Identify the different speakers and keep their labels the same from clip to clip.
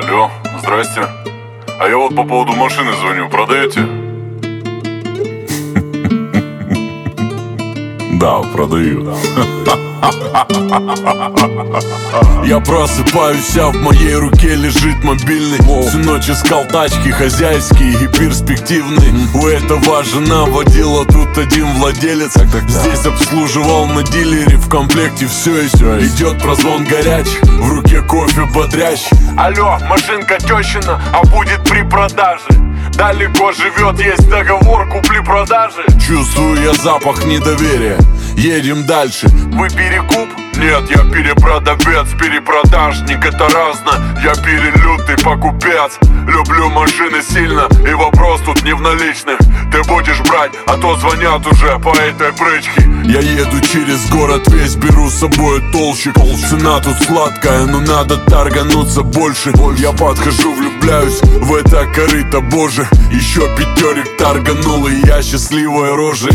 Speaker 1: Алло, здрасте. А я вот по поводу машины звоню, продаете? Да, продаю.
Speaker 2: Я просыпаюсь, а в моей руке лежит мобильный. Всю ночь искал тачки хозяйские и перспективные. У этого жена водила, тут один владелец. Здесь обслуживал на дилере, в комплекте все есть. Идет прозвон горячий, в руке кофе бодрящий.
Speaker 3: Алло, машинка тещина, а будет при продаже. Далеко живет, есть договор купли-продажи.
Speaker 2: Чувствую я запах недоверия, едем дальше.
Speaker 3: Вы перекуп? Нет, я перепродавец, перепродажник, это разно. Я перелютый покупец. Люблю машины сильно, и вопрос тут не в наличных. Ты будешь брать, а то звонят уже по этой брычке.
Speaker 2: Я еду через город весь, беру с собой толщик. Цена тут сладкая, но надо торгануться больше. Я подхожу, влюбляюсь в это корыто, боже. Еще пятерик торганул, и я счастливой рожей.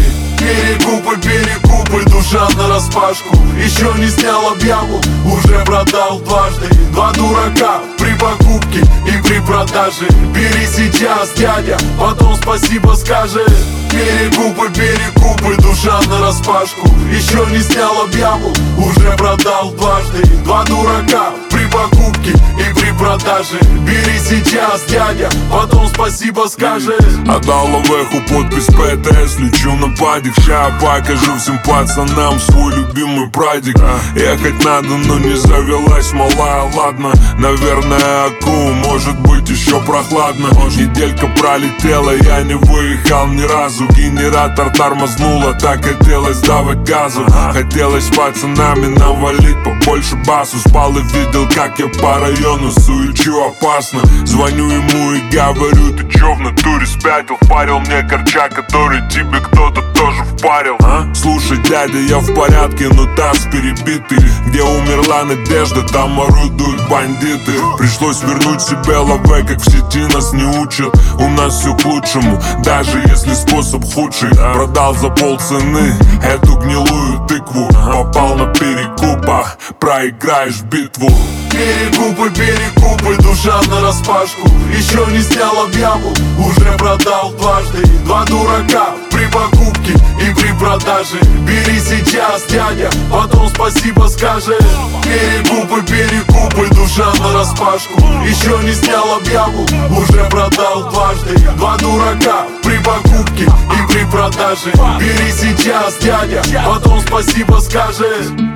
Speaker 2: Перекупы, душа нараспашку. Еще не снял объяву, уже продал дважды. Два дурака при покупке и при продаже. Бери сейчас, дядя, потом спасибо скажет. Перекупы, душа нараспашку. Еще не снял объяву, уже продал дважды. Два дурака при покупке и при продаже. Бери сейчас, дядя, потом спасибо скажет. Отдал Лавеху подпись ПТС, лечу на падик. Ща покажу всем пацанам свой любимый прадик. Ехать надо, но не завелась малая, ладно. Наверное, Аку, может быть еще прохладно. Неделька пролетела, я не выехал ни разу. Генератор тормознуло, так хотелось давать газу. Хотелось с пацанами навалить побольше басу. Спал и видел, как я по району суечу опасно. Звоню ему и говорю: ты чё в натуре спятил? Впарил мне корча, который тебе кто-то тоже впарил. Слушай, дядя, я в порядке, но таз перебитый. Где умерла надежда, там орудуют бандиты. Пришлось вернуть себе лаве, как в сети нас не учат. У нас все к лучшему, даже если способ худший. Продал за полцены эту гнилую тыкву. Попал на перекупа, проиграешь битву. Перекупы, душа нараспашку. Еще не снял объяву, уже продал дважды. Два дурака при покупке и при продаже. Бери сейчас, дядя, потом спасибо скажет. Перекупы, душа нараспашку. Еще не снял объяву, уже продал дважды. Два дурака при покупке и при продаже. Бери сейчас, дядя, потом спасибо скажет.